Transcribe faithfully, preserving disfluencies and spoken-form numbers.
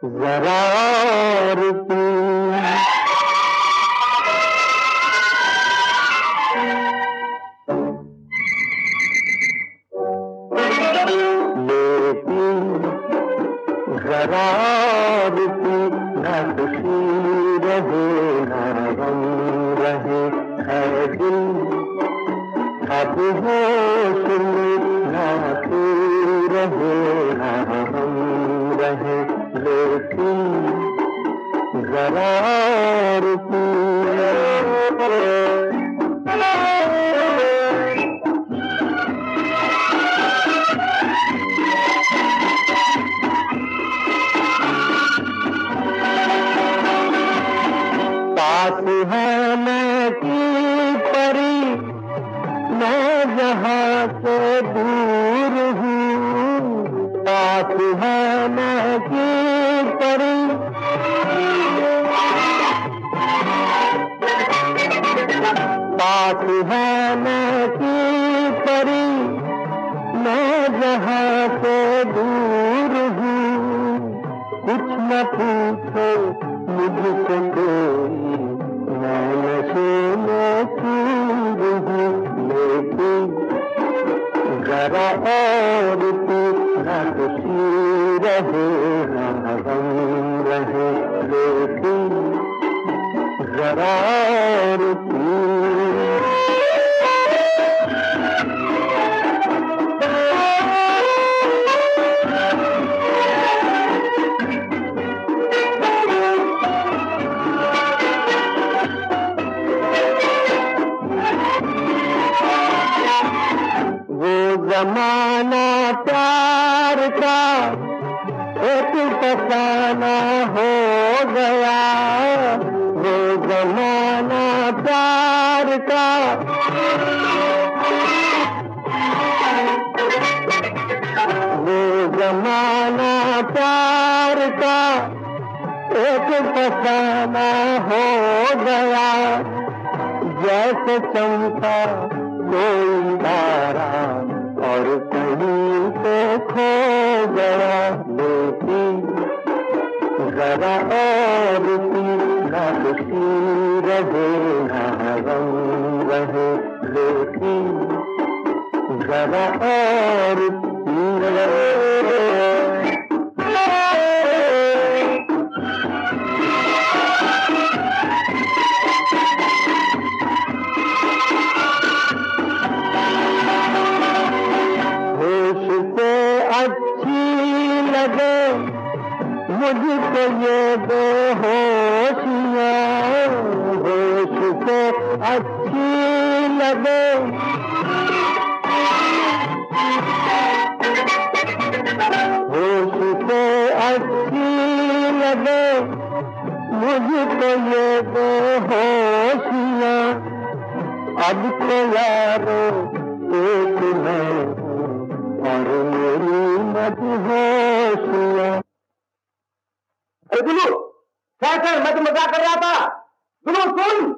जरा और पी। लेती जरा और पी, न खुशी रहे न गम रहे है दिल अब होश में, न तू रहे न हम रहे। लेकिन जरा और पी। पास है मैं की परी, मैं जहाँ से दूर हूँ। पास है मैं की परी, पास है मैं की परी, मैं जहाँ से दूर हूँ। कुछ न पूछो मुझसे कोई, मैं नशे में चूर हूँ। लेकिन जरा और पी, न खुशी रहे न गम रहे। लेकिन जरा और पी। जमाना प्यार का एक फसाना हो गया। वो जमाना प्यार का वो जमाना प्यार का एक फसाना हो गया। जैसे चमका कोई तारा और कहीं पे खो गया। लेकिन जरा और पी, न खुशी रहे न गम रहे। लेकिन जरा और पी। अच्छी लगे मुझको ये बेहोशियाँ, होश से अच्छी लगे होश से अच्छी लगे मुझको ये बेहोशियाँ। अब तो यारो एक मैं और मेरी मदहोशियाँ। अरे दुलू, क्या सर, मैं तो मजाक कर रहा था। दुलू सुन।